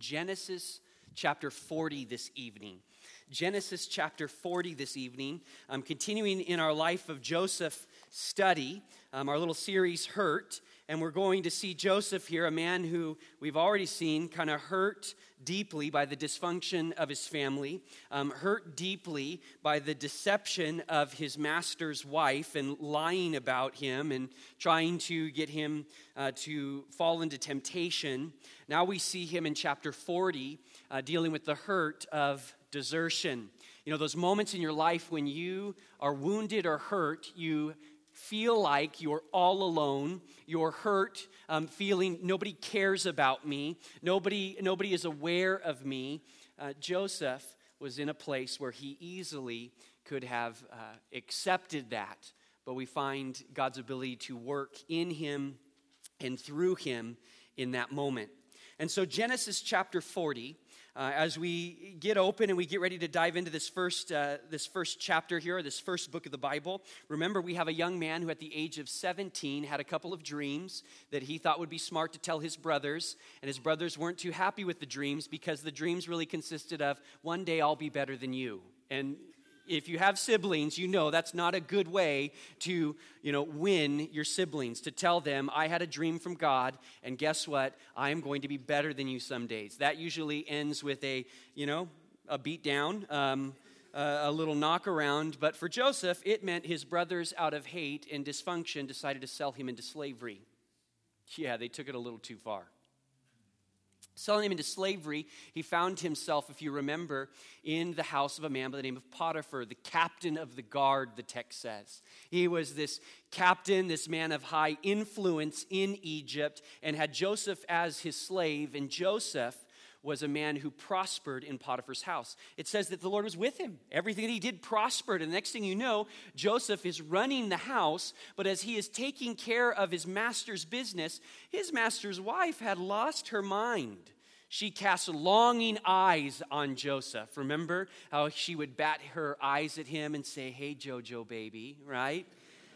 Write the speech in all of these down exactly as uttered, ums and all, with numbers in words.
Genesis chapter forty this evening. Genesis chapter forty this evening. I'm continuing in our Life of Joseph study, um, our little series, Hurt. And we're going to see Joseph here, a man who we've already seen kind of hurt deeply by the dysfunction of his family, um, hurt deeply by the deception of his master's wife and lying about him and trying to get him uh, to fall into temptation. Now we see him in chapter forty uh, dealing with the hurt of desertion. You know, those moments in your life when you are wounded or hurt, you feel like you're all alone, you're hurt, um, feeling nobody cares about me, nobody, nobody is aware of me. Uh, Joseph was in a place where he easily could have uh, accepted that, but we find God's ability to work in him and through him in that moment. And so Genesis chapter forty, Uh, as we get open and we get ready to dive into this first uh, this first chapter here, this first book of the Bible, remember we have a young man who at the age of seventeen had a couple of dreams that he thought would be smart to tell his brothers, and his brothers weren't too happy with the dreams because the dreams really consisted of, one day I'll be better than you. And if you have siblings, you know that's not a good way to, you know, win your siblings, to tell them, I had a dream from God, and guess what? I am going to be better than you some days. That usually ends with a, you know, a beat down, um, a, a little knock around. But for Joseph, it meant his brothers, out of hate and dysfunction, decided to sell him into slavery. Yeah, they took it a little too far. Selling him into slavery, he found himself, if you remember, in the house of a man by the name of Potiphar, the captain of the guard, the text says. He was this captain, this man of high influence in Egypt, and had Joseph as his slave, and Joseph was a man who prospered in Potiphar's house. It says that the Lord was with him. Everything that he did prospered. And the next thing you know, Joseph is running the house, but as he is taking care of his master's business, his master's wife had lost her mind. She cast longing eyes on Joseph. Remember how she would bat her eyes at him and say, hey, Jojo, baby, right?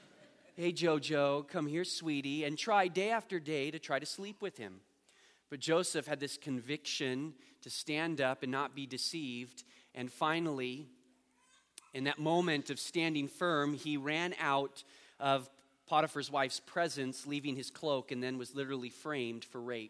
Hey, Jojo, come here, sweetie, and try day after day to try to sleep with him. But Joseph had this conviction to stand up and not be deceived. And finally, in that moment of standing firm, he ran out of Potiphar's wife's presence, leaving his cloak, and then was literally framed for rape.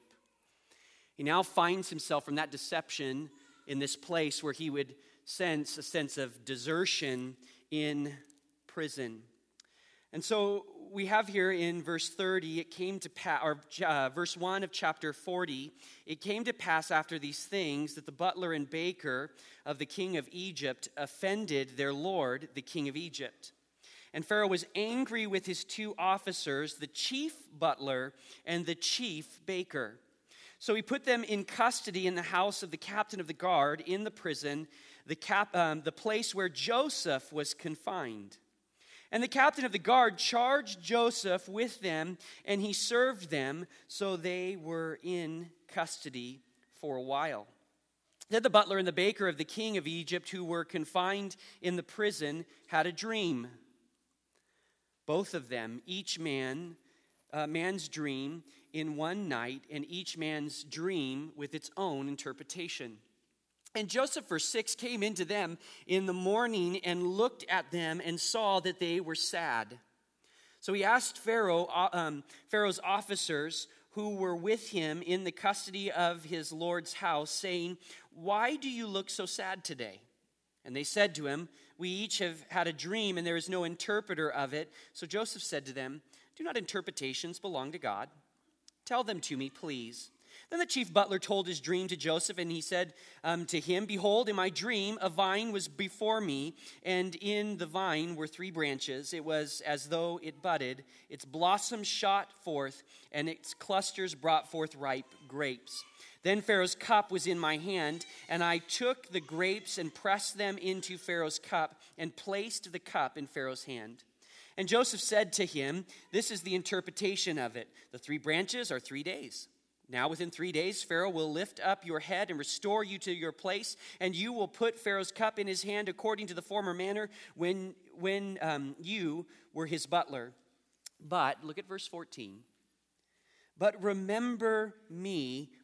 He now finds himself from that deception in this place where he would sense a sense of desertion in prison. And so we have here in verse thirty, it came to pass, or uh, verse one of chapter forty, it came to pass after these things that the butler and baker of the king of Egypt offended their lord, the king of Egypt. And Pharaoh was angry with his two officers, the chief butler and the chief baker. So he put them in custody in the house of the captain of the guard in the prison, the, cap, um, the place where Joseph was confined. And the captain of the guard charged Joseph with them, and he served them, so they were in custody for a while. Then the butler and the baker of the king of Egypt, who were confined in the prison, had a dream. Both of them, each man, uh, man's dream in one night, and each man's dream with its own interpretation. And Joseph, verse six, came into them in the morning and looked at them and saw that they were sad. So he asked Pharaoh, um, Pharaoh's officers who were with him in the custody of his lord's house, saying, why do you look so sad today? And they said to him, we each have had a dream, and there is no interpreter of it. So Joseph said to them, do not interpretations belong to God? Tell them to me, please. Then the chief butler told his dream to Joseph, and he said um, to him, behold, in my dream a vine was before me, and in the vine were three branches. It was as though it budded. Its blossoms shot forth, and its clusters brought forth ripe grapes. Then Pharaoh's cup was in my hand, and I took the grapes and pressed them into Pharaoh's cup, and placed the cup in Pharaoh's hand. And Joseph said to him, this is the interpretation of it. The three branches are three days. Now within three days, Pharaoh will lift up your head and restore you to your place, and you will put Pharaoh's cup in his hand according to the former manner when, when um, you were his butler. But, look at verse fourteen. But remember me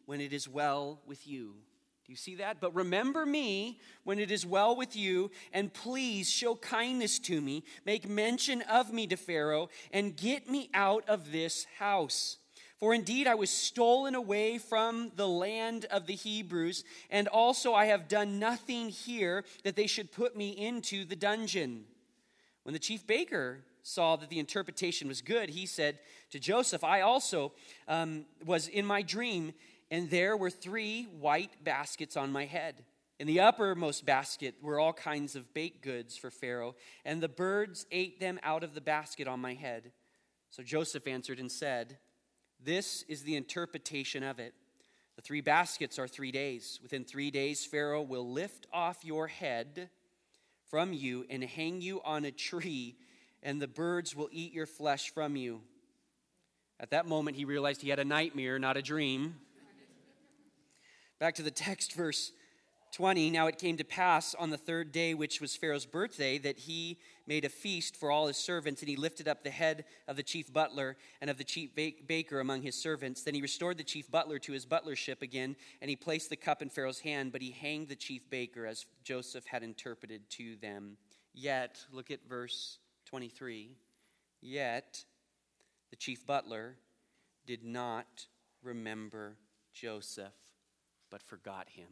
when it is well with you. Do you see that? But remember me when it is well with you, and please show kindness to me. Make mention of me to Pharaoh, and get me out of this house. For indeed I was stolen away from the land of the Hebrews, and also I have done nothing here that they should put me into the dungeon. When the chief baker saw that the interpretation was good, he said to Joseph, I also um, was in my dream, and there were three white baskets on my head. In the uppermost basket were all kinds of baked goods for Pharaoh, and the birds ate them out of the basket on my head. So Joseph answered and said, this is the interpretation of it. The three baskets are three days. Within three days, Pharaoh will lift off your head from you and hang you on a tree, and the birds will eat your flesh from you. At that moment, he realized he had a nightmare, not a dream. Back to the text, verse twenty. Now it came to pass on the third day, which was Pharaoh's birthday, that he made a feast for all his servants, and he lifted up the head of the chief butler and of the chief baker among his servants. Then he restored the chief butler to his butlership again, and he placed the cup in Pharaoh's hand, but he hanged the chief baker as Joseph had interpreted to them. Yet, look at verse twenty-three. Yet the chief butler did not remember Joseph, but forgot him.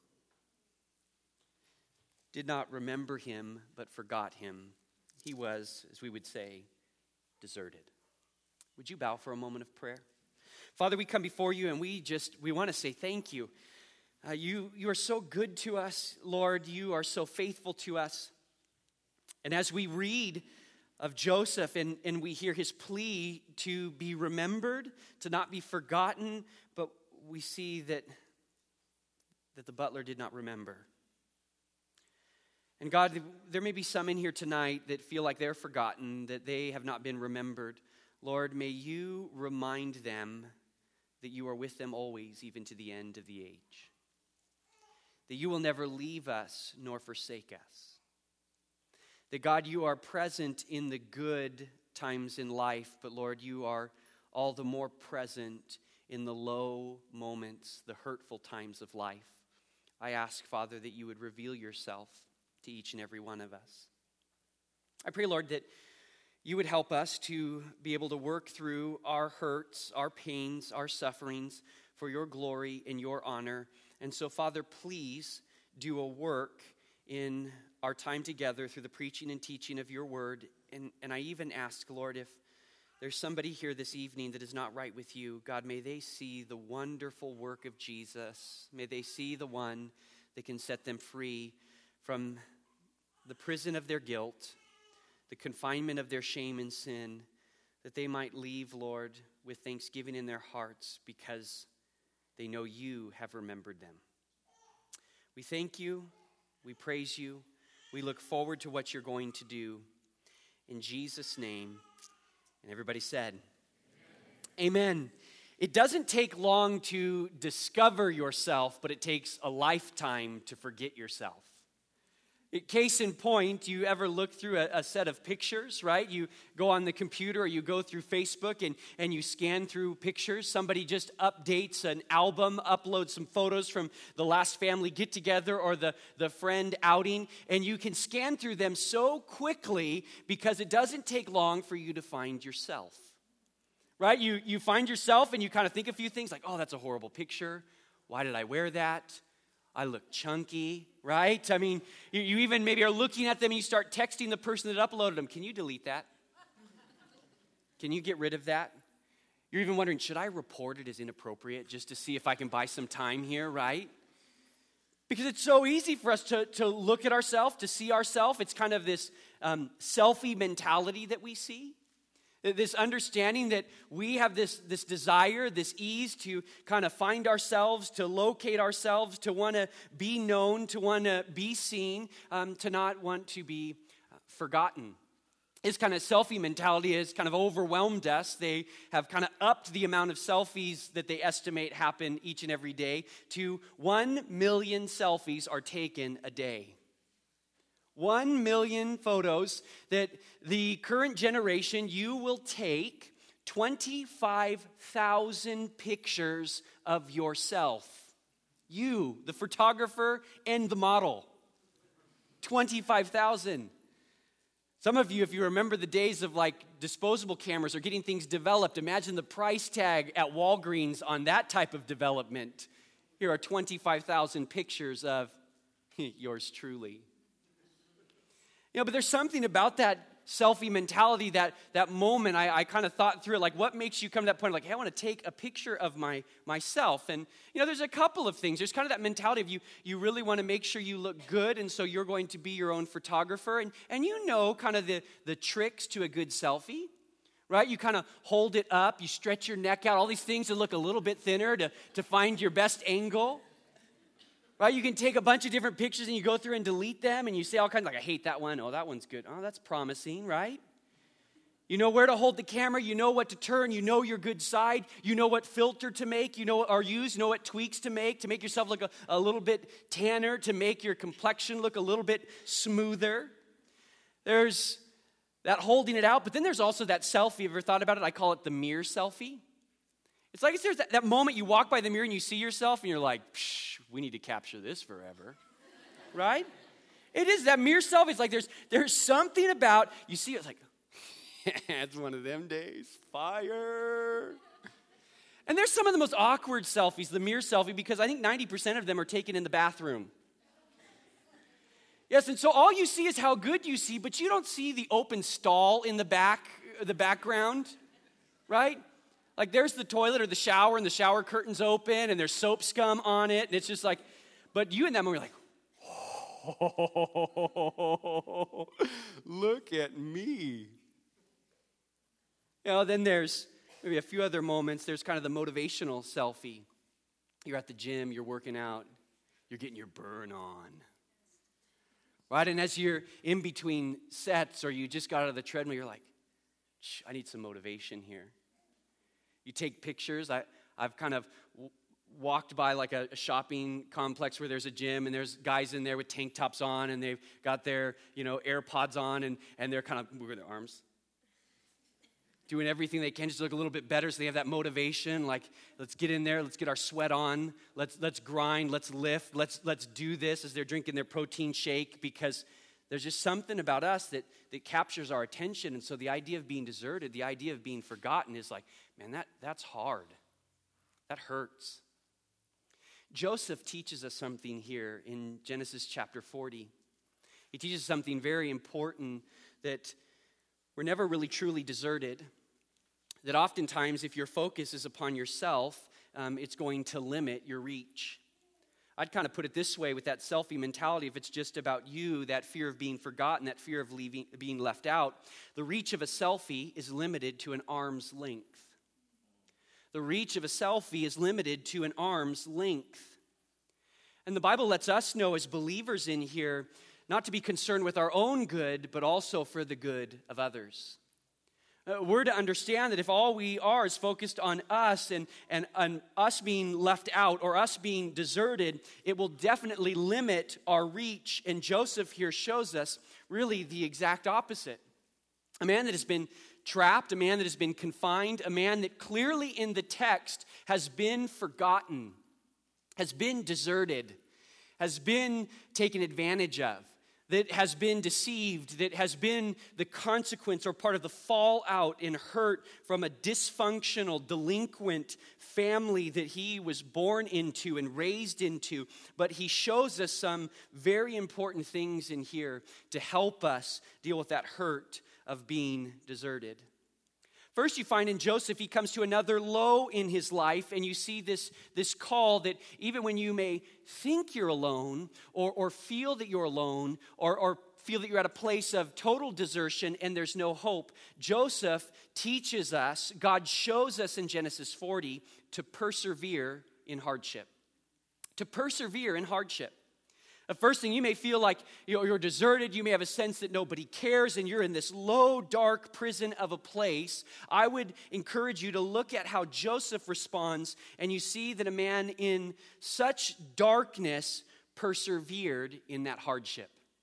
Did not remember him, but forgot him. He was, as we would say, deserted. Would you bow for a moment of prayer? Father, we come before you and we just, we want to say thank you. Uh, you, you are so good to us, Lord. You are so faithful to us. And as we read of Joseph and, and we hear his plea to be remembered, to not be forgotten, but we see that that the butler did not remember. And God, there may be some in here tonight that feel like they're forgotten, that they have not been remembered. Lord, may you remind them that you are with them always, even to the end of the age. That you will never leave us nor forsake us. That God, you are present in the good times in life, but Lord, you are all the more present in the low moments, the hurtful times of life. I ask, Father, that you would reveal yourself to each and every one of us. I pray, Lord, that you would help us to be able to work through our hurts, our pains, our sufferings for your glory and your honor. And so, Father, please do a work in our time together through the preaching and teaching of your word. And, and I even ask, Lord, if there's somebody here this evening that is not right with you, God, may they see the wonderful work of Jesus. May they see the one that can set them free from the prison of their guilt, the confinement of their shame and sin, that they might leave, Lord, with thanksgiving in their hearts because they know you have remembered them. We thank you. We praise you. We look forward to what you're going to do. In Jesus' name. And everybody said, Amen. Amen. It doesn't take long to discover yourself, but it takes a lifetime to forget yourself. Case in point, you ever look through a, a set of pictures, right? You go on the computer or you go through Facebook and, and you scan through pictures. Somebody just updates an album, uploads some photos from the last family get-together or the, the friend outing, and you can scan through them so quickly because it doesn't take long for you to find yourself, right? You, you find yourself and you kind of think a few things like, oh, that's a horrible picture. Why did I wear that? I look chunky, right? I mean, you, you even maybe are looking at them and you start texting the person that uploaded them. Can you delete that? Can you get rid of that? You're even wondering, should I report it as inappropriate just to see if I can buy some time here, right? Because it's so easy for us to, to look at ourselves, to see ourselves. It's kind of this um, selfie mentality that we see. This understanding that we have this, this desire, this ease to kind of find ourselves, to locate ourselves, to want to be known, to want to be seen, um, to not want to be uh, forgotten. This kind of selfie mentality has kind of overwhelmed us. They have kind of upped the amount of selfies that they estimate happen each and every day to one million selfies are taken a day. One million photos that the current generation, you will take twenty-five thousand pictures of yourself. You, the photographer and the model. twenty-five thousand. Some of you, if you remember the days of like disposable cameras or getting things developed, imagine the price tag at Walgreens on that type of development. Here are twenty-five thousand pictures of yours truly. You know, but there's something about that selfie mentality, that, that moment, I, I kind of thought through it, like what makes you come to that point, like, hey, I want to take a picture of my myself. And, you know, there's a couple of things. There's kind of that mentality of you, you really want to make sure you look good, and so you're going to be your own photographer. And, and you know kind of the, the tricks to a good selfie, right? You kind of hold it up, you stretch your neck out, all these things to look a little bit thinner to, to find your best angle. Right, you can take a bunch of different pictures and you go through and delete them and you say all kinds of, like, I hate that one. Oh, that one's good. Oh, that's promising, right? You know where to hold the camera. You know what to turn. You know your good side. You know what filter to make. You know or use. You know what tweaks to make to make yourself look a, a little bit tanner, to make your complexion look a little bit smoother. There's that holding it out, but then there's also that selfie. Have you ever thought about it? I call it the mirror selfie. It's like there's that, that moment you walk by the mirror and you see yourself and you're like, psh, we need to capture this forever, right? It is that mirror selfie. It's like there's there's something about, you see it, it's like, it's one of them days, fire. And there's some of the most awkward selfies, the mirror selfie, because I think ninety percent of them are taken in the bathroom. Yes, and so all you see is how good you see, but you don't see the open stall in the back, the background, right? Like there's the toilet or the shower and the shower curtain's open and there's soap scum on it. And it's just like, but you in that moment, you're like, oh, look at me. You know, then there's maybe a few other moments. There's kind of the motivational selfie. You're at the gym, you're working out, you're getting your burn on. Right? And as you're in between sets or you just got out of the treadmill, you're like, I need some motivation here. You take pictures. I, I've kind of w- walked by like a, a shopping complex where there's a gym and there's guys in there with tank tops on and they've got their, you know, AirPods on and, and they're kind of moving their arms. Doing everything they can just to look a little bit better so they have that motivation. Like, let's get in there, let's get our sweat on, let's let's grind, let's lift, let's let's do this as they're drinking their protein shake, because there's just something about us that, that captures our attention. And so the idea of being deserted, the idea of being forgotten is like, man, that, that's hard. That hurts. Joseph teaches us something here in Genesis chapter forty. He teaches us something very important, that we're never really truly deserted. That oftentimes if your focus is upon yourself, um, it's going to limit your reach. I'd kind of put it this way with that selfie mentality. If it's just about you, that fear of being forgotten, that fear of leaving, being left out, the reach of a selfie is limited to an arm's length. The reach of a selfie is limited to an arm's length. And the Bible lets us know as believers in here not to be concerned with our own good, but also for the good of others. Uh, we're to understand that if all we are is focused on us and, and on us being left out or us being deserted, it will definitely limit our reach. And Joseph here shows us really the exact opposite. A man that has been trapped, a man that has been confined, a man that clearly in the text has been forgotten, has been deserted, has been taken advantage of, that has been deceived, that has been the consequence or part of the fallout and hurt from a dysfunctional, delinquent family that he was born into and raised into. But he shows us some very important things in here to help us deal with that hurt of being deserted. First, you find in Joseph, he comes to another low in his life, and you see this, this call that even when you may think you're alone, or, or feel that you're alone, or, or feel that you're at a place of total desertion and there's no hope, Joseph teaches us, God shows us in Genesis forty, to persevere in hardship. To persevere in hardship. The first thing, you may feel like you know, you're deserted, you may have a sense that nobody cares, and you're in this low, dark prison of a place. I would encourage you to look at how Joseph responds, and you see that a man in such darkness persevered in that hardship.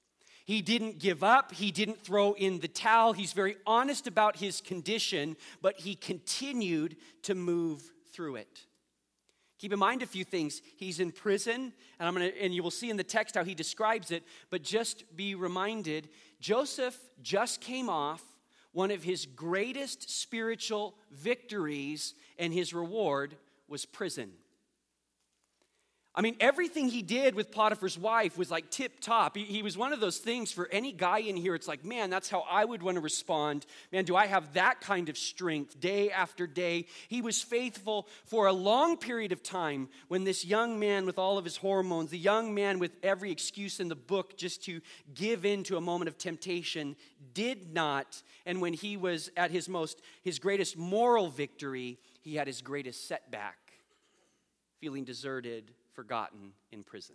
He didn't give up. He didn't throw in the towel. He's very honest about his condition, but he continued to move through it. Keep in mind a few things. He's in prison, and I'm going to, and you will see in the text how he describes it, but just be reminded, Joseph just came off one of his greatest spiritual victories, and his reward was prison. I mean, everything he did with Potiphar's wife was like tip top. He, he was one of those things for any guy in here. It's like, man, that's how I would want to respond. Man, do I have that kind of strength day after day? He was faithful for a long period of time when this young man with all of his hormones, the young man with every excuse in the book just to give in to a moment of temptation, did not. And when he was at his most, his greatest moral victory, he had his greatest setback, feeling deserted, forgotten in prison.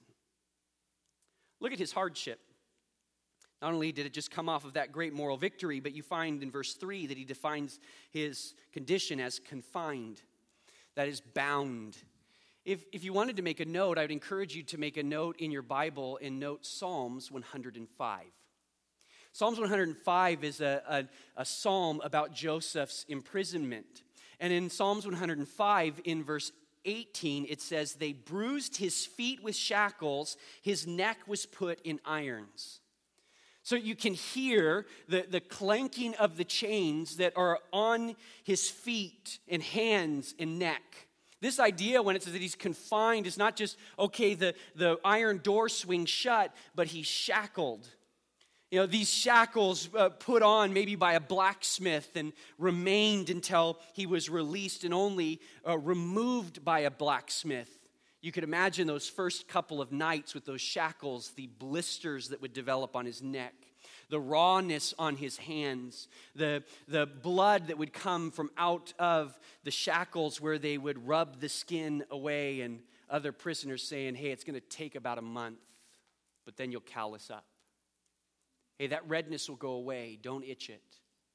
Look at his hardship. Not only did it just come off of that great moral victory, but you find in verse three that he defines his condition as confined, that is bound. If, if you wanted to make a note, I would encourage you to make a note in your Bible and note Psalms one hundred five. Psalms one hundred five is a, a, a psalm about Joseph's imprisonment. And in Psalms one hundred five, in verse eighteen, it says, they bruised his feet with shackles, his neck was put in irons. So you can hear the, the clanking of the chains that are on his feet and hands and neck. This idea, when it says that he's confined, is not just, okay, the, the iron door swings shut, but he's shackled. You know, these shackles uh, put on maybe by a blacksmith and remained until he was released and only uh, removed by a blacksmith. You could imagine those first couple of nights with those shackles, the blisters that would develop on his neck, the rawness on his hands, the, the blood that would come from out of the shackles where they would rub the skin away, and other prisoners saying, hey, it's going to take about a month, but then you'll callus up. Hey, that redness will go away. Don't itch it.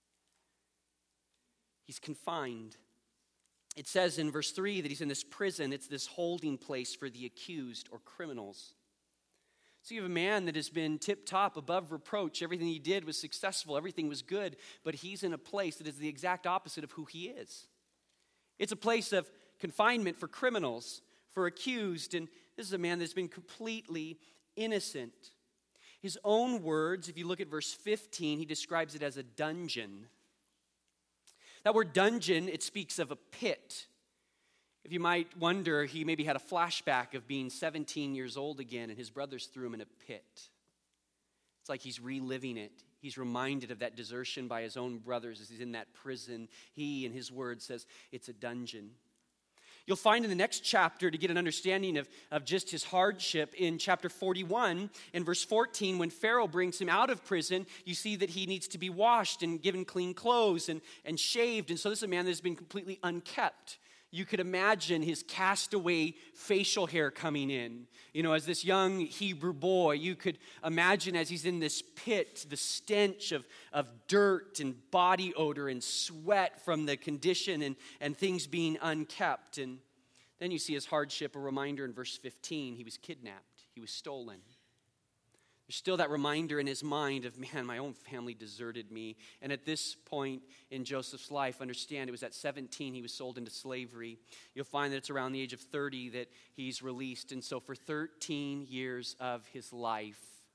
He's confined. It says in verse three that he's in this prison. It's this holding place for the accused or criminals. So you have a man that has been tip-top, above reproach. Everything he did was successful. Everything was good. But he's in a place that is the exact opposite of who he is. It's a place of confinement for criminals, for accused. And this is a man that's been completely innocent. His own words, if you look at verse fifteen, he describes it as a dungeon. That word dungeon, it speaks of a pit. If you might wonder, he maybe had a flashback of being seventeen years old again, and his brothers threw him in a pit. It's like he's reliving it. He's reminded of that desertion by his own brothers as he's in that prison. He, in his word, says it's a dungeon. You'll find in the next chapter, to get an understanding of, of just his hardship, in chapter forty-one, in verse fourteen, when Pharaoh brings him out of prison, you see that he needs to be washed and given clean clothes and, and shaved. And so this is a man that has been completely unkept. You could imagine his castaway facial hair coming in. You know, as this young Hebrew boy, you could imagine as he's in this pit, the stench of, of dirt and body odor and sweat from the condition and, and things being unkept. And then you see his hardship, a reminder in verse fifteen. He was kidnapped. He was stolen. There's still that reminder in his mind of, man, my own family deserted me. And at this point in Joseph's life, understand it was at seventeen he was sold into slavery. You'll find that it's around the age of thirty that he's released. And so for thirteen years of his life,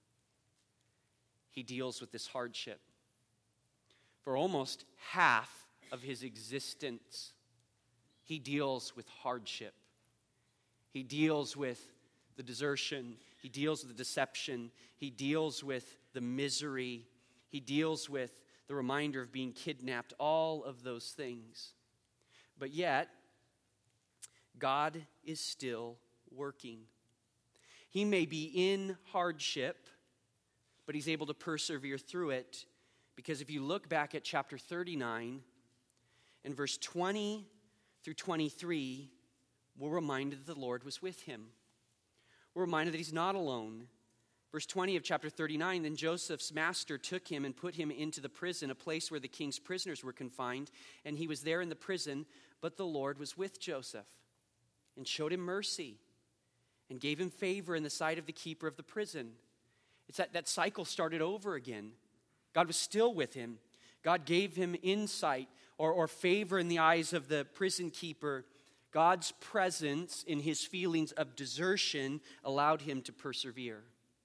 he deals with this hardship. For almost half of his existence, he deals with hardship. He deals with the desertion. He deals with the deception. He deals with the misery. He deals with the reminder of being kidnapped, all of those things. But yet, God is still working. He may be in hardship, but he's able to persevere through it, because if you look back at chapter thirty-nine, in verse twenty through twenty-three, we're reminded that the Lord was with him. We're reminded that he's not alone. Verse twenty of chapter thirty-nine, then Joseph's master took him and put him into the prison, a place where the king's prisoners were confined, and he was there in the prison, but the Lord was with Joseph and showed him mercy and gave him favor in the sight of the keeper of the prison. It's that that cycle started over again. God was still with him. God gave him insight or, or favor in the eyes of the prison keeper. God's presence in his feelings of desertion allowed him to persevere.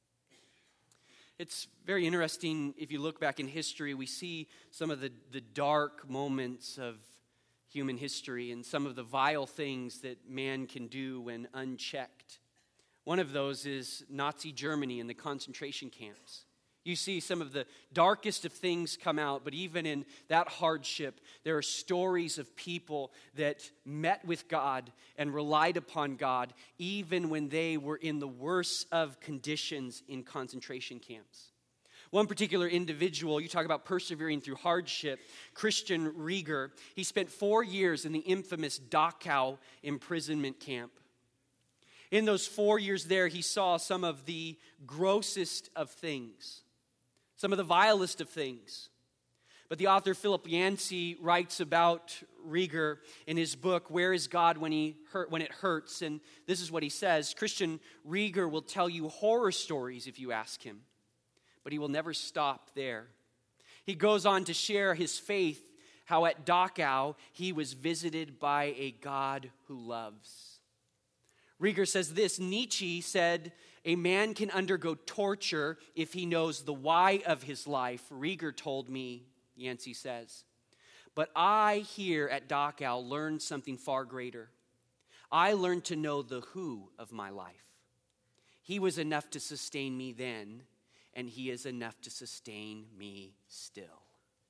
It's very interesting, if you look back in history, we see some of the, the dark moments of human history and some of the vile things that man can do when unchecked. One of those is Nazi Germany and the concentration camps. You see some of the darkest of things come out, but even in that hardship, there are stories of people that met with God and relied upon God, even when they were in the worst of conditions in concentration camps. One particular individual, you talk about persevering through hardship, Christian Rieger, he spent four years in the infamous Dachau imprisonment camp. In those four years there, he saw some of the grossest of things, some of the vilest of things. But the author Philip Yancey writes about Rieger in his book, Where is God When He Hurt, When It Hurts? And this is what he says: Christian Rieger will tell you horror stories if you ask him, but he will never stop there. He goes on to share his faith, how at Dachau he was visited by a God who loves. Rieger says this: Nietzsche said, a man can undergo torture if he knows the why of his life. Rieger told me, Yancey says, but I here at Dachau learned something far greater. I learned to know the who of my life. He was enough to sustain me then, and he is enough to sustain me still.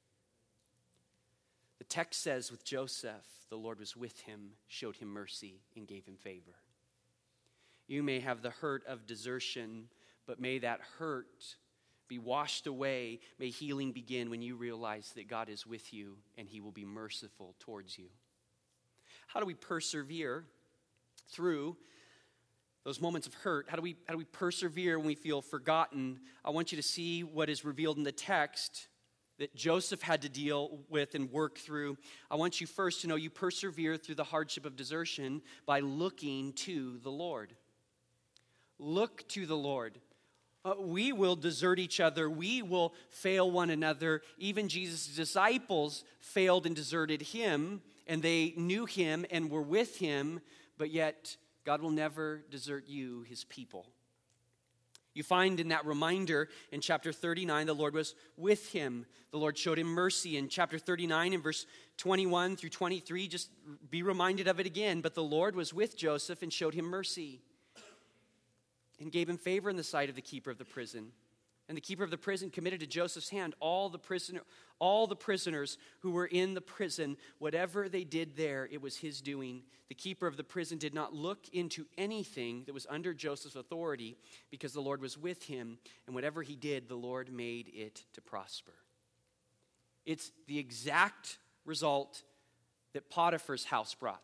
The text says with Joseph, the Lord was with him, showed him mercy, and gave him favor. You may have the hurt of desertion, but may that hurt be washed away. May healing begin when you realize that God is with you and he will be merciful towards you. How do we persevere through those moments of hurt? How do we, how do we persevere when we feel forgotten? I want you to see what is revealed in the text that Joseph had to deal with and work through. I want you first to know you persevere through the hardship of desertion by looking to the Lord. Look to the Lord. Uh, we will desert each other. We will fail one another. Even Jesus' disciples failed and deserted him, and they knew him and were with him, but yet God will never desert you, his people. You find in that reminder in chapter thirty-nine, the Lord was with him. The Lord showed him mercy. In chapter thirty-nine, in verse twenty-one through twenty-three, just be reminded of it again. But the Lord was with Joseph and showed him mercy, and gave him favor in the sight of the keeper of the prison. And the keeper of the prison committed to Joseph's hand all the prisoner, all the prisoners who were in the prison. Whatever they did there, it was his doing. The keeper of the prison did not look into anything that was under Joseph's authority, because the Lord was with him, and whatever he did, the Lord made it to prosper. It's the exact result that Potiphar's house brought.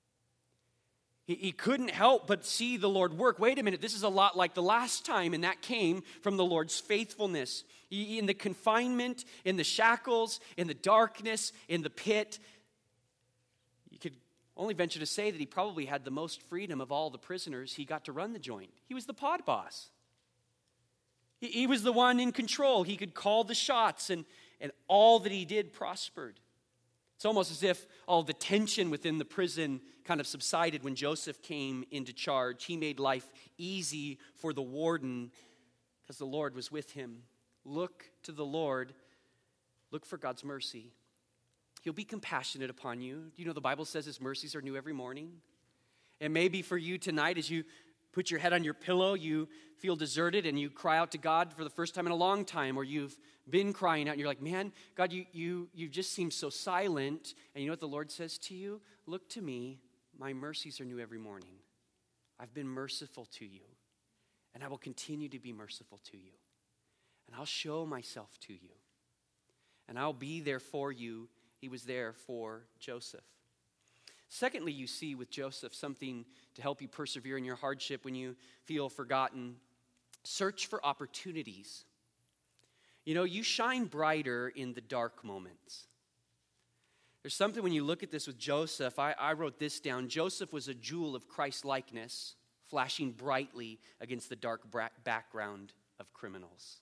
He couldn't help but see the Lord work. Wait a minute, this is a lot like the last time, and that came from the Lord's faithfulness. In the confinement, in the shackles, in the darkness, in the pit, you could only venture to say that he probably had the most freedom of all the prisoners. He got to run the joint. He was the pod boss. He was the one in control. He could call the shots, and, and all that he did prospered. It's almost as if all the tension within the prison kind of subsided when Joseph came into charge. He made life easy for the warden because the Lord was with him. Look to the Lord. Look for God's mercy. He'll be compassionate upon you. Do you know the Bible says his mercies are new every morning? And maybe for you tonight, as you put your head on your pillow, you feel deserted and you cry out to God for the first time in a long time, or you've been crying out and you're like, man, God, you you you just seem so silent. And you know what the Lord says to you? Look to me. My mercies are new every morning. I've been merciful to you, and I will continue to be merciful to you. And I'll show myself to you, and I'll be there for you. He was there for Joseph. Secondly, you see with Joseph something to help you persevere in your hardship when you feel forgotten. Search for opportunities. You know, you shine brighter in the dark moments. There's something when you look at this with Joseph. I, I wrote this down. Joseph was a jewel of Christ-likeness, flashing brightly against the dark bra- background of criminals.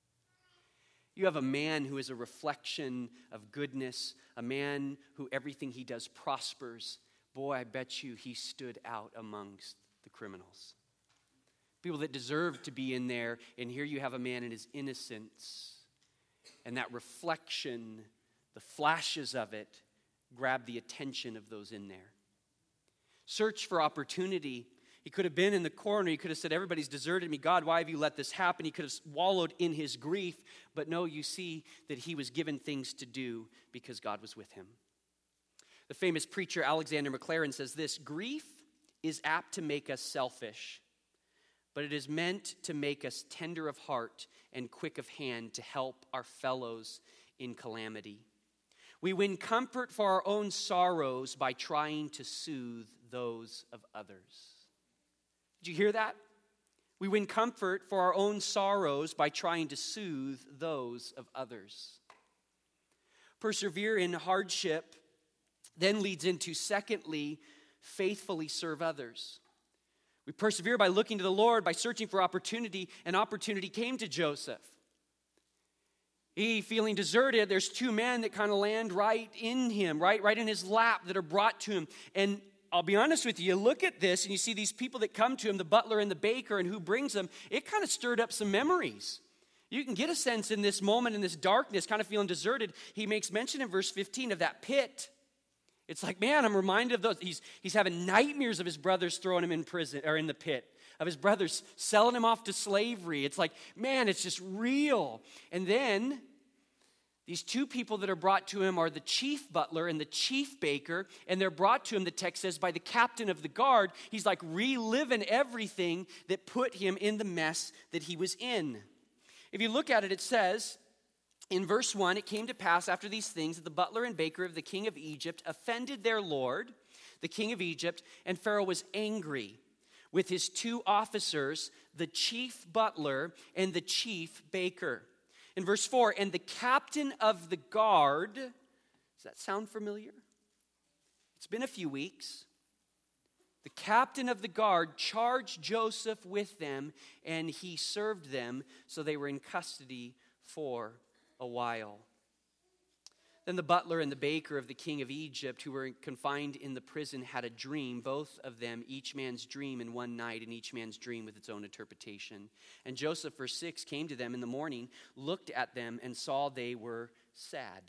You have a man who is a reflection of goodness, a man who everything he does prospers. Boy, I bet you he stood out amongst the criminals. People that deserve to be in there, and here you have a man in his innocence, and that reflection, the flashes of it, grab the attention of those in there. Search for opportunity. He could have been in the corner. He could have said, everybody's deserted me. God, why have you let this happen? He could have wallowed in his grief. But no, you see that he was given things to do because God was with him. The famous preacher Alexander McLaren says this: grief is apt to make us selfish, but it is meant to make us tender of heart and quick of hand to help our fellows in calamity. We win comfort for our own sorrows by trying to soothe those of others. Did you hear that? We win comfort for our own sorrows by trying to soothe those of others. Persevere in hardship then leads into, secondly, faithfully serve others. We persevere by looking to the Lord, by searching for opportunity, and opportunity came to Joseph. He, feeling deserted, there's two men that kind of land right in him, right, right in his lap, that are brought to him. And I'll be honest with you, you look at this and you see these people that come to him, the butler and the baker, and who brings them, it kind of stirred up some memories. You can get a sense in this moment, in this darkness, kind of feeling deserted. He makes mention in verse fifteen of that pit. It's like, man, I'm reminded of those. He's, he's having nightmares of his brothers throwing him in prison, or in the pit, of his brothers selling him off to slavery. It's like, man, it's just real. And then these two people that are brought to him are the chief butler and the chief baker, and they're brought to him, the text says, by the captain of the guard. He's like reliving everything that put him in the mess that he was in. If you look at it, it says, in verse one, it came to pass after these things that the butler and baker of the king of Egypt offended their lord, the king of Egypt, and Pharaoh was angry with his two officers, the chief butler and the chief baker. In verse four, and the captain of the guard, does that sound familiar? It's been a few weeks. The captain of the guard charged Joseph with them, and he served them, so they were in custody for a while. Then the butler and the baker of the king of Egypt, who were confined in the prison, had a dream, both of them, each man's dream in one night, and each man's dream with its own interpretation. And Joseph, verse six, came to them in the morning, looked at them, and saw they were sad.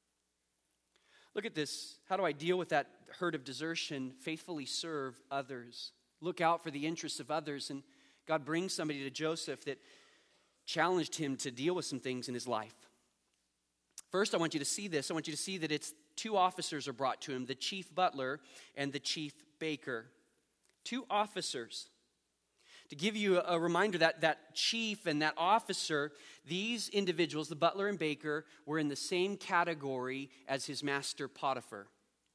Look at this. How do I deal with that hurt of desertion? Faithfully serve others. Look out for the interests of others. And God brings somebody to Joseph that challenged him to deal with some things in his life. First, I want you to see this. I want you to see that it's two officers are brought to him, the chief butler and the chief baker. Two officers. To give you a reminder that that chief and that officer, these individuals, the butler and baker, were in the same category as his master Potiphar.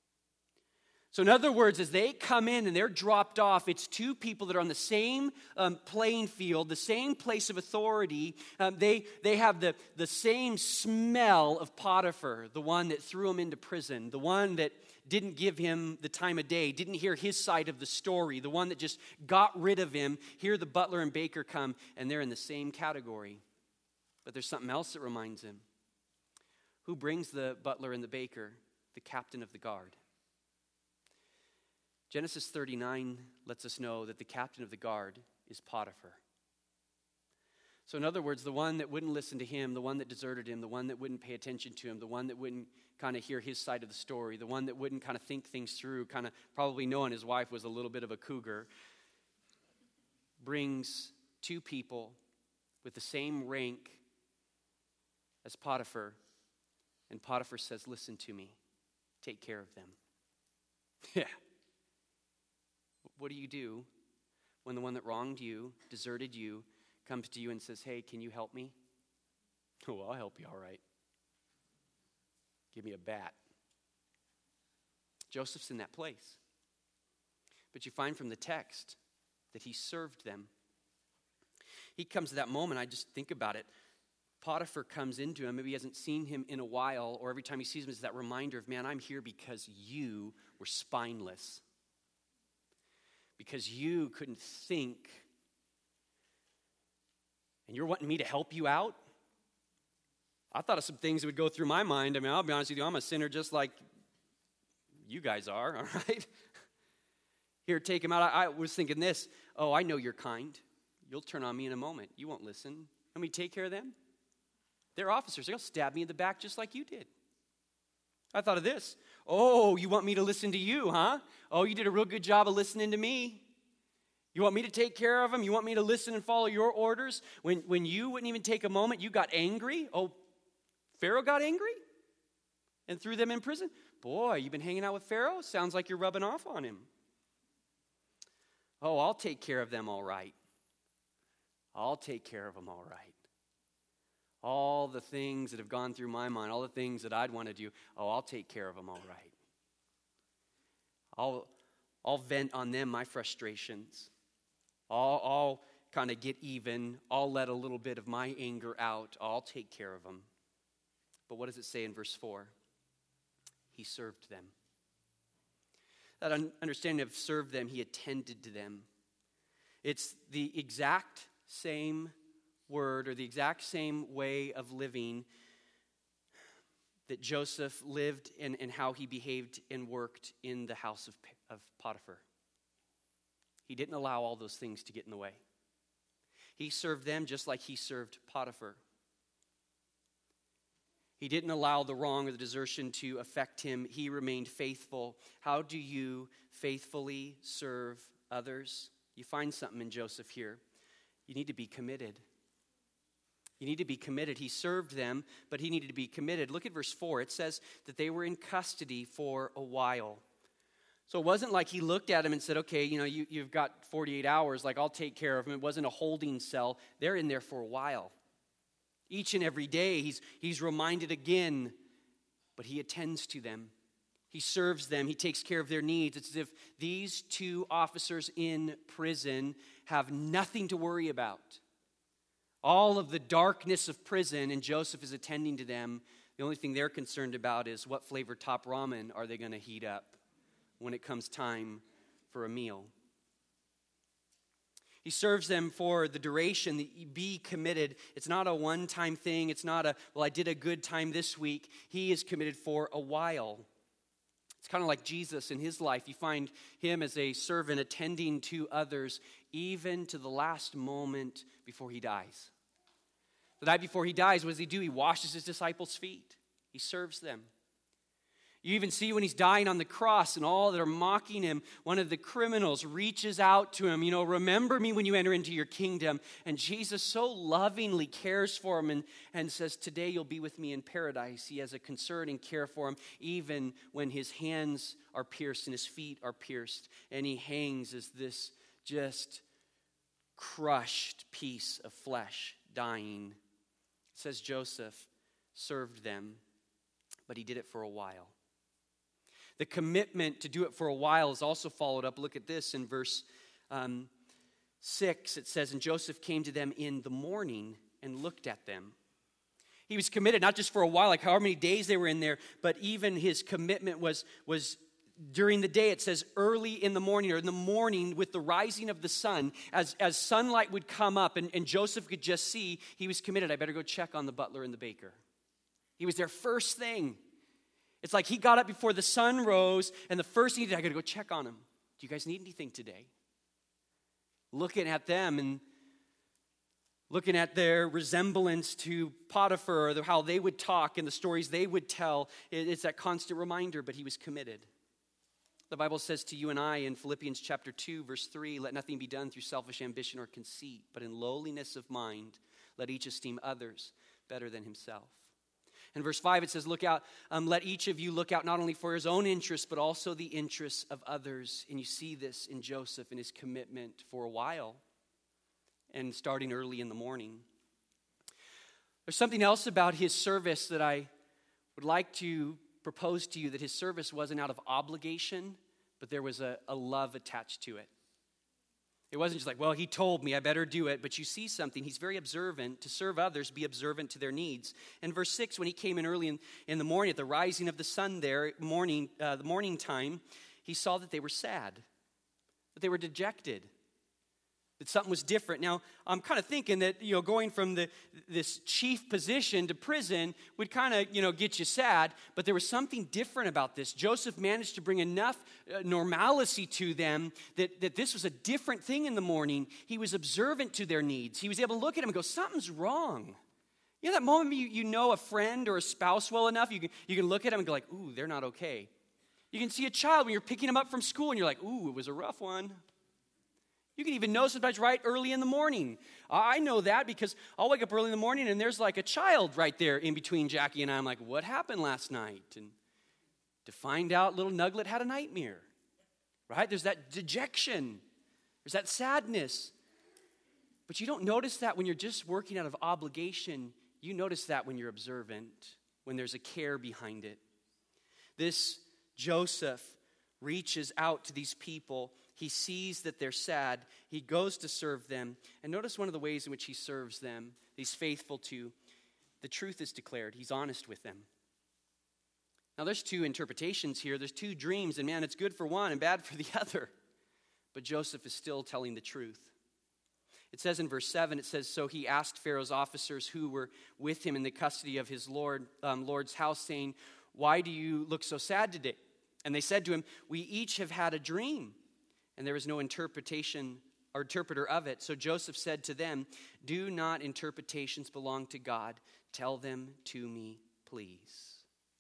So in other words, as they come in and they're dropped off, it's two people that are on the same um, playing field, the same place of authority. Um, they, they have the, the same smell of Potiphar, the one that threw him into prison, the one that didn't give him the time of day, didn't hear his side of the story, the one that just got rid of him. Here the butler and baker come, and they're in the same category. But there's something else that reminds him. Who brings the butler and the baker? The captain of the guard. Genesis thirty-nine lets us know that the captain of the guard is Potiphar. So in other words, the one that wouldn't listen to him, the one that deserted him, the one that wouldn't pay attention to him, the one that wouldn't kind of hear his side of the story, the one that wouldn't kind of think things through, kind of probably knowing his wife was a little bit of a cougar, brings two people with the same rank as Potiphar. And Potiphar says, listen to me, take care of them. Yeah. What do you do when the one that wronged you, deserted you, comes to you and says, hey, can you help me? Oh, I'll help you, all right. Give me a bat. Joseph's in that place. But you find from the text that he served them. He comes to that moment, I just think about it. Potiphar comes into him, maybe he hasn't seen him in a while, or every time he sees him, it's that reminder of, man, I'm here because you were spineless. Because you couldn't think. And you're wanting me to help you out? I thought of some things that would go through my mind. I mean, I'll be honest with you, I'm a sinner just like you guys are, all right? Here, take him out. I, I was thinking this. Oh, I know you're kind. You'll turn on me in a moment. You won't listen. Let me take care of them. They're officers. They'll stab me in the back just like you did. I thought of this. Oh, you want me to listen to you, huh? Oh, you did a real good job of listening to me. You want me to take care of them? You want me to listen and follow your orders? When, when you wouldn't even take a moment, you got angry. Oh, Pharaoh got angry and threw them in prison? Boy, you've been hanging out with Pharaoh? Sounds like you're rubbing off on him. Oh, I'll take care of them all right. I'll take care of them all right. All the things that have gone through my mind, all the things that I'd want to do, oh, I'll take care of them all right. I'll, I'll vent on them my frustrations. I'll, I'll kind of get even. I'll let a little bit of my anger out. I'll take care of them. But what does it say in verse four? He served them. That understanding of served them, he attended to them. It's the exact same word or the exact same way of living that Joseph lived and, and how he behaved and worked in the house of, of Potiphar. He didn't allow all those things to get in the way. He served them just like he served Potiphar. He didn't allow the wrong or the desertion to affect him. He remained faithful. How do you faithfully serve others? You find something in Joseph here. You need to be committed. You need to be committed. He served them, but he needed to be committed. Look at verse four. It says that they were in custody for a while. So it wasn't like he looked at him and said, okay, you know, you, you've got forty-eight hours, like I'll take care of him. It wasn't a holding cell. They're in there for a while. Each and every day, he's, he's reminded again, but he attends to them. He serves them. He takes care of their needs. It's as if these two officers in prison have nothing to worry about. All of the darkness of prison, and Joseph is attending to them. The only thing they're concerned about is what flavor top ramen are they going to heat up when it comes time for a meal. He serves them for the duration. Be committed. It's not a one-time thing. It's not a, well, I did a good time this week. He is committed for a while. It's kind of like Jesus in his life. You find him as a servant attending to others even to the last moment before he dies. The night before he dies, what does he do? He washes his disciples' feet. He serves them. You even see when he's dying on the cross and all that are mocking him, one of the criminals reaches out to him, you know, remember me when you enter into your kingdom. And Jesus so lovingly cares for him and, and says, today you'll be with me in paradise. He has a concern and care for him even when his hands are pierced and his feet are pierced. And he hangs as this just crushed piece of flesh dying. It says Joseph served them, but he did it for a while. The commitment to do it for a while is also followed up. Look at this in verse um, six. It says, and Joseph came to them in the morning and looked at them. He was committed not just for a while, like however many days they were in there, but even his commitment was, was during the day. It says early in the morning, or in the morning with the rising of the sun, as, as sunlight would come up and, and Joseph could just see, he was committed. I better go check on the butler and the baker. He was their first thing. It's like he got up before the sun rose, and the first thing he did, I got to go check on him. Do you guys need anything today? Looking at them and looking at their resemblance to Potiphar, or how they would talk and the stories they would tell, it's that constant reminder, but he was committed. The Bible says to you and I in Philippians chapter two, verse three, let nothing be done through selfish ambition or conceit, but in lowliness of mind, let each esteem others better than himself. In verse five, it says, look out, um, let each of you look out not only for his own interests, but also the interests of others. And you see this in Joseph and his commitment for a while and starting early in the morning. There's something else about his service that I would like to propose to you, that his service wasn't out of obligation, but there was a, a love attached to it. It wasn't just like, well, he told me I better do it. But you see something. He's very observant. To serve others, be observant to their needs. In verse six, when he came in early in, in the morning, at the rising of the sun there, morning, uh, the morning time, he saw that they were sad, that they were dejected. that something was different. Now, I'm kind of thinking that, you know, going from the this chief position to prison would kind of, you know, get you sad, but there was something different about this. Joseph managed to bring enough uh, normalcy to them that, that this was a different thing in the morning. He was observant to their needs. He was able to look at them and go, something's wrong. You know that moment you, you know a friend or a spouse well enough, you can, you can look at them and go like, ooh, they're not okay. You can see a child when you're picking them up from school and you're like, ooh, it was a rough one. You can even know sometimes right early in the morning. I know that because I'll wake up early in the morning and there's like a child right there in between Jackie and I. I'm like, what happened last night? And to find out little Nuglet had a nightmare, right? There's that dejection. There's that sadness. But you don't notice that when you're just working out of obligation. You notice that when you're observant, when there's a care behind it. This Joseph reaches out to these people. He sees that they're sad. He goes to serve them. And notice one of the ways in which he serves them, he's faithful to. The truth is declared. He's honest with them. Now, there's two interpretations here. There's two dreams, and man, it's good for one and bad for the other. But Joseph is still telling the truth. It says in verse seven, it says, so he asked Pharaoh's officers who were with him in the custody of his Lord, um, Lord's house, saying, why do you look so sad today? And they said to him, we each have had a dream, and there is no interpretation or interpreter of it. So Joseph said to them, do not interpretations belong to God? Tell them to me, please.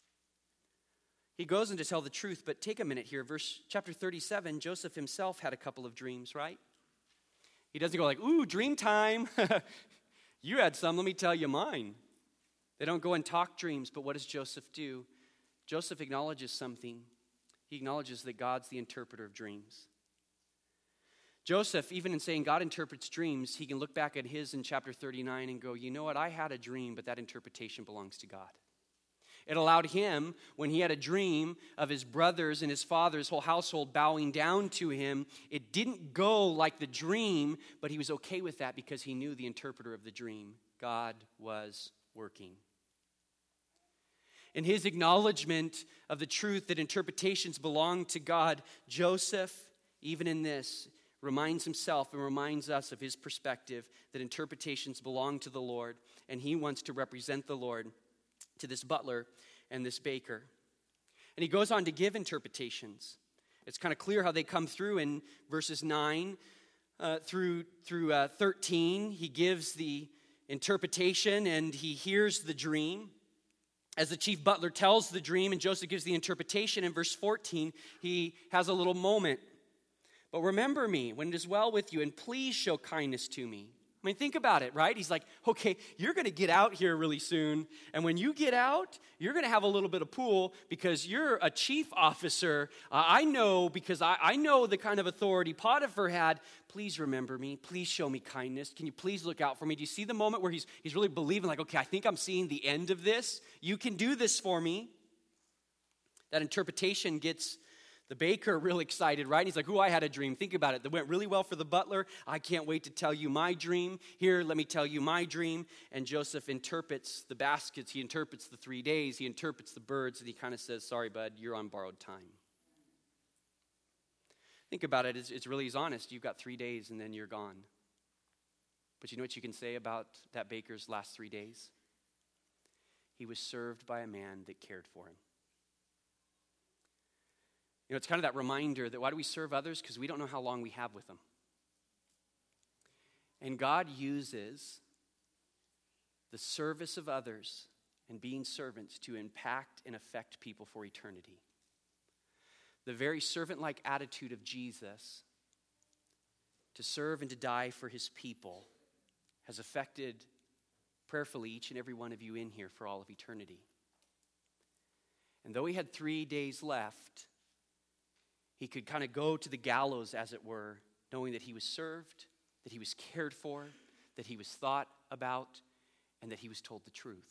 He goes in to tell the truth, but take a minute here. Verse chapter thirty-seven, Joseph himself had a couple of dreams, right? He doesn't go like, ooh, dream time. You had some, let me tell you mine. They don't go and talk dreams, but what does Joseph do? Joseph acknowledges something. He acknowledges that God's the interpreter of dreams. Joseph, even in saying God interprets dreams, he can look back at his in chapter thirty-nine and go, you know what, I had a dream, but that interpretation belongs to God. It allowed him, when he had a dream of his brothers and his father, his whole household bowing down to him, it didn't go like the dream, but he was okay with that because he knew the interpreter of the dream. God was working. In his acknowledgement of the truth that interpretations belong to God, Joseph, even in this, reminds himself and reminds us of his perspective that interpretations belong to the Lord, and he wants to represent the Lord to this butler and this baker. And he goes on to give interpretations. It's kind of clear how they come through in verses nine uh, through, through uh, thirteen. He gives the interpretation and he hears the dream. As the chief butler tells the dream and Joseph gives the interpretation, in verse fourteen, he has a little moment. But remember me when it is well with you, and please show kindness to me. I mean, think about it, right? He's like, okay, you're going to get out here really soon. And when you get out, you're going to have a little bit of pool because you're a chief officer. Uh, I know because I, I know the kind of authority Potiphar had. Please remember me. Please show me kindness. Can you please look out for me? Do you see the moment where he's, he's really believing like, okay, I think I'm seeing the end of this. You can do this for me. That interpretation gets the baker real excited, right? He's like, ooh, I had a dream. Think about it. That went really well for the butler. I can't wait to tell you my dream. Here, let me tell you my dream. And Joseph interprets the baskets. He interprets the three days. He interprets the birds. And he kind of says, sorry, bud, you're on borrowed time. Think about it. It's, it's really, he's honest. You've got three days and then you're gone. But you know what you can say about that baker's last three days? He was served by a man that cared for him. You know, it's kind of that reminder that why do we serve others? Because we don't know how long we have with them. And God uses the service of others and being servants to impact and affect people for eternity. The very servant-like attitude of Jesus to serve and to die for his people has affected prayerfully each and every one of you in here for all of eternity. And though he had three days left, he could kind of go to the gallows, as it were, knowing that he was served, that he was cared for, that he was thought about, and that he was told the truth.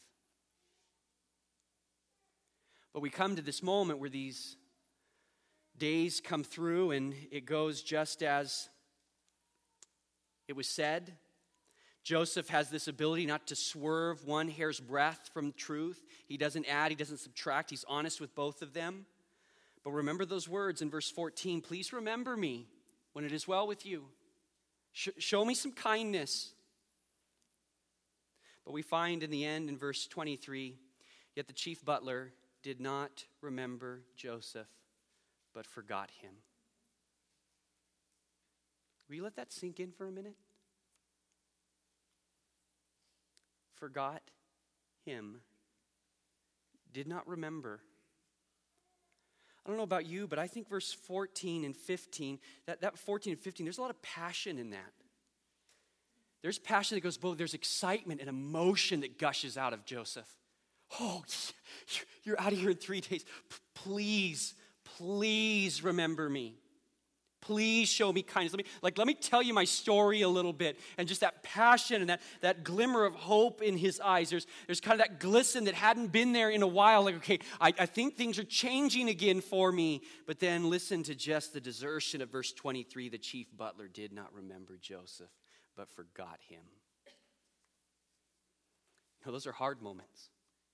But we come to this moment where these days come through, and it goes just as it was said. Joseph has this ability not to swerve one hair's breadth from truth. He doesn't add, he doesn't subtract. He's honest with both of them. But remember those words in verse fourteen. Please remember me when it is well with you. Sh- show me some kindness. But we find in the end, in verse twenty-three, yet the chief butler did not remember Joseph, but forgot him. Will you let that sink in for a minute? Forgot him. Did not remember. I don't know about you, but I think verse fourteen and fifteen, that, that fourteen and fifteen, there's a lot of passion in that. There's passion that goes both. There's excitement and emotion that gushes out of Joseph. Oh, you're out of here in three days. P- please, please remember me. Please show me kindness. Let me, like, let me tell you my story a little bit. And just that passion and that, that glimmer of hope in his eyes. There's, there's kind of that glisten that hadn't been there in a while. Like, okay, I, I think things are changing again for me. But then listen to just the desertion of verse twenty-three. The chief butler did not remember Joseph, but forgot him. Now, those are hard moments.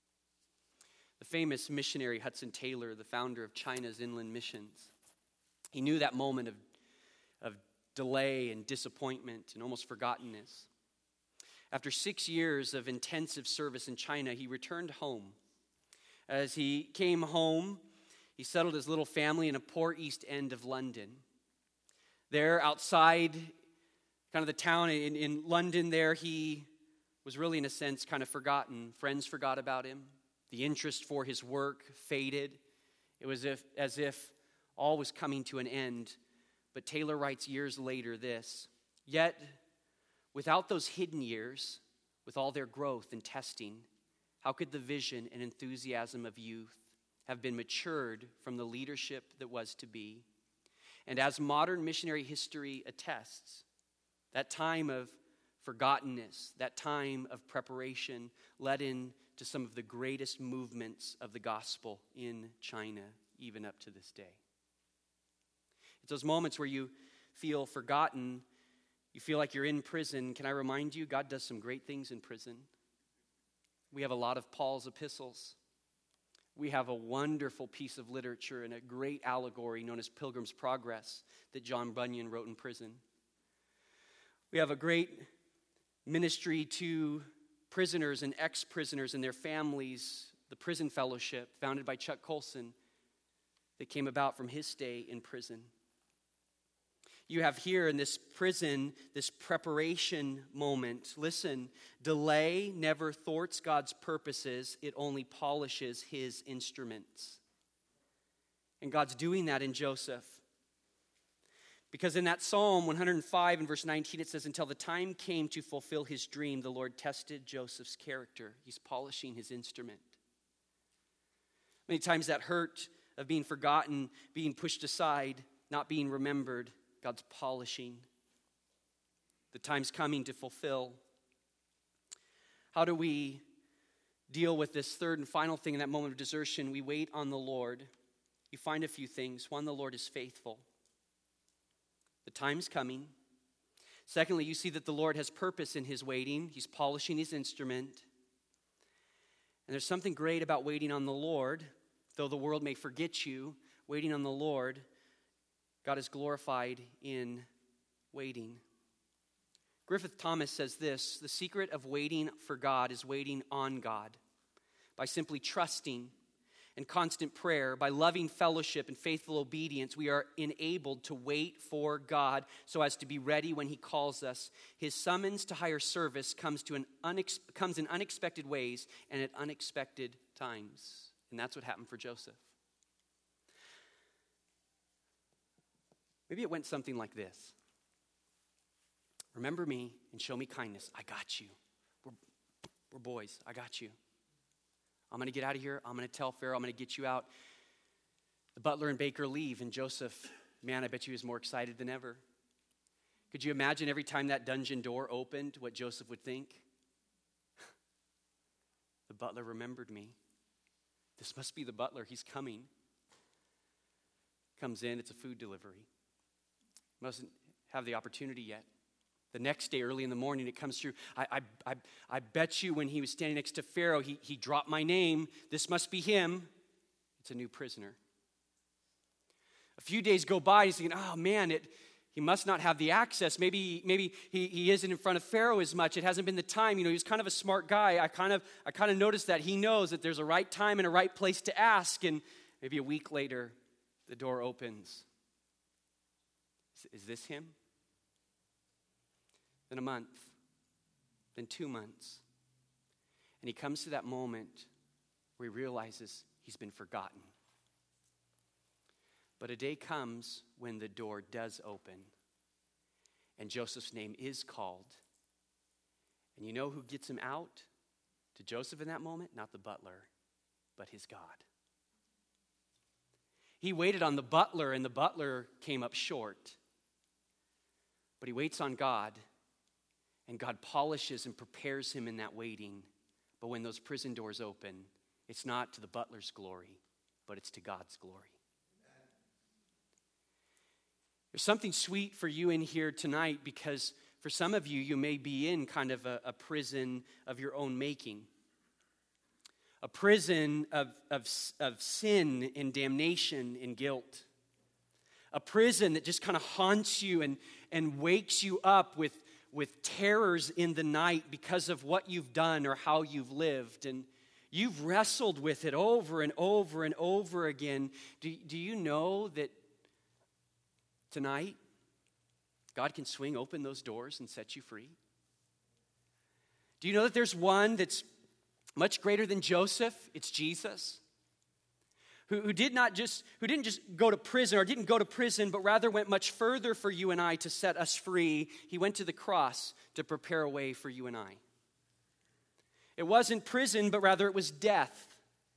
The famous missionary Hudson Taylor, the founder of China's inland missions, he knew that moment of, of delay and disappointment and almost forgottenness. After six years of intensive service in China, he returned home. As he came home, he settled his little family in a poor east end of London. There, outside kind of the town in, in London there, he was really, in a sense, kind of forgotten. Friends forgot about him. The interest for his work faded. It was if, as if all was coming to an end. But Taylor writes years later this, yet without those hidden years, with all their growth and testing, how could the vision and enthusiasm of youth have been matured from the leadership that was to be? And as modern missionary history attests, that time of forgottenness, that time of preparation led into some of the greatest movements of the gospel in China, even up to this day. It's those moments where you feel forgotten, you feel like you're in prison. Can I remind you, God does some great things in prison. We have a lot of Paul's epistles. We have a wonderful piece of literature and a great allegory known as Pilgrim's Progress that John Bunyan wrote in prison. We have a great ministry to prisoners and ex-prisoners and their families, the Prison Fellowship, founded by Chuck Colson, that came about from his stay in prison. You have here in this prison, this preparation moment. Listen, delay never thwarts God's purposes. It only polishes his instruments. And God's doing that in Joseph. Because in that Psalm one hundred five and verse nineteen, it says, until the time came to fulfill his dream, the Lord tested Joseph's character. He's polishing his instrument. Many times that hurt of being forgotten, being pushed aside, not being remembered, God's polishing. The time's coming to fulfill. How do we deal with this third and final thing in that moment of desertion? We wait on the Lord. You find a few things. One, the Lord is faithful. The time's coming. Secondly, you see that the Lord has purpose in his waiting. He's polishing his instrument. And there's something great about waiting on the Lord. Though the world may forget you, waiting on the Lord, God is glorified in waiting. Griffith Thomas says this, the secret of waiting for God is waiting on God. By simply trusting and constant prayer, by loving fellowship and faithful obedience, we are enabled to wait for God so as to be ready when he calls us. His summons to higher service comes, to an unex- comes in unexpected ways and at unexpected times. And that's what happened for Joseph. Maybe it went something like this. Remember me and show me kindness. I got you. We're, we're boys. I got you. I'm going to get out of here. I'm going to tell Pharaoh. I'm going to get you out. The butler and baker leave, and Joseph, man, I bet you he was more excited than ever. Could you imagine every time that dungeon door opened, what Joseph would think? The butler remembered me. This must be the butler. He's coming. Comes in. It's a food delivery. Mustn't have the opportunity yet. The next day, early in the morning, it comes through. I, I, I, I bet you when he was standing next to Pharaoh, he, he dropped my name. This must be him. It's a new prisoner. A few days go by, he's thinking, oh man, it, He must not have the access. Maybe, maybe he, he isn't in front of Pharaoh as much. It hasn't been the time. You know, he's kind of a smart guy. I kind of, I kind of noticed that he knows that there's a right time and a right place to ask. And maybe a week later, the door opens. Is, is this him? Then a month. Then two months. And he comes to that moment where he realizes he's been forgotten. But a day comes when the door does open, and Joseph's name is called. And you know who gets him out to Joseph in that moment? Not the butler, but his God. He waited on the butler, and the butler came up short. But he waits on God, and God polishes and prepares him in that waiting. But when those prison doors open, it's not to the butler's glory, but it's to God's glory. There's something sweet for you in here tonight, because for some of you, you may be in kind of a, a prison of your own making. A prison of, of, of sin and damnation and guilt. A prison that just kind of haunts you and, and wakes you up with, with terrors in the night because of what you've done or how you've lived. And you've wrestled with it over and over and over again. Do, do you know that tonight, God can swing open those doors and set you free? Do you know that there's one that's much greater than Joseph? It's Jesus, who, who did not just who didn't just go to prison or didn't go to prison, but rather went much further for you and I to set us free. He went to the cross to prepare a way for you and I. It wasn't prison, but rather it was death.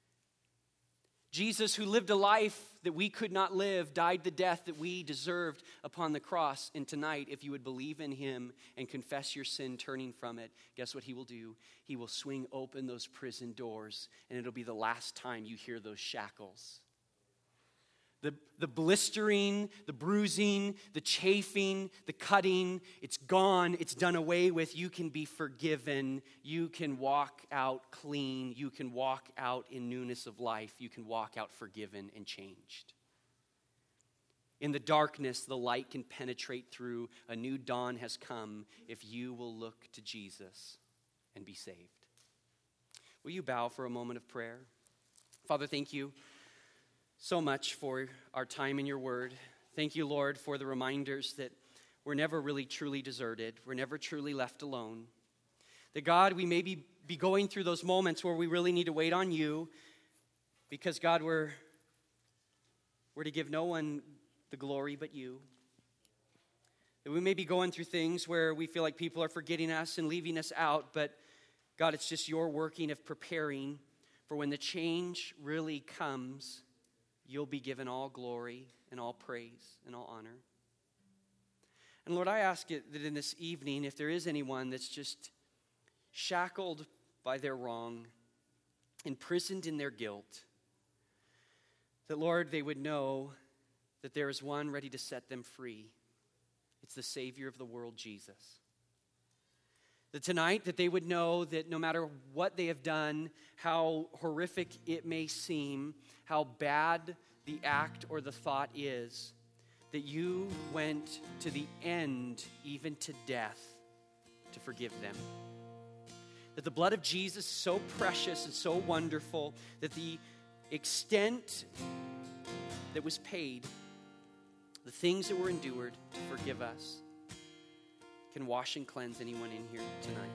Jesus, who lived a life that we could not live, died the death that we deserved upon the cross. And tonight, if you would believe in him and confess your sin, turning from it, guess what he will do? He will swing open those prison doors, and it'll be the last time you hear those shackles. The, the blistering, the bruising, the chafing, the cutting, it's gone, it's done away with. You can be forgiven. You can walk out clean. You can walk out in newness of life. You can walk out forgiven and changed. In the darkness, the light can penetrate through. A new dawn has come if you will look to Jesus and be saved. Will you bow for a moment of prayer? Father, thank you so much for our time in your word. Thank you, Lord, for the reminders that we're never really truly deserted. We're never truly left alone. That God, we may be, be going through those moments where we really need to wait on you, because God, we're, we're to give no one the glory but you. That we may be going through things where we feel like people are forgetting us and leaving us out, but God, it's just your working of preparing for when the change really comes. You'll be given all glory and all praise and all honor. And Lord, I ask it that in this evening, if there is anyone that's just shackled by their wrong, imprisoned in their guilt, that, Lord, they would know that there is one ready to set them free. It's the Savior of the world, Jesus. That tonight, that they would know that no matter what they have done, how horrific it may seem, how bad the act or the thought is, that you went to the end, even to death, to forgive them. That the blood of Jesus is so precious and so wonderful that the extent that was paid, the things that were endured to forgive us, can wash and cleanse anyone in here tonight.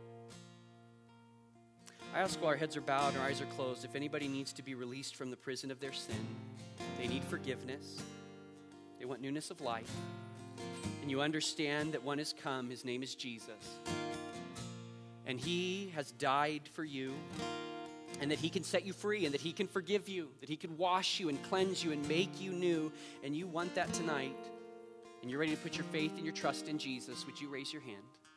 I ask, while our heads are bowed and our eyes are closed, if anybody needs to be released from the prison of their sin, they need forgiveness, they want newness of life, and you understand that one has come, his name is Jesus, and he has died for you, and that he can set you free, and that he can forgive you, that he can wash you and cleanse you and make you new, and you want that tonight, and you're ready to put your faith and your trust in Jesus, would you raise your hand?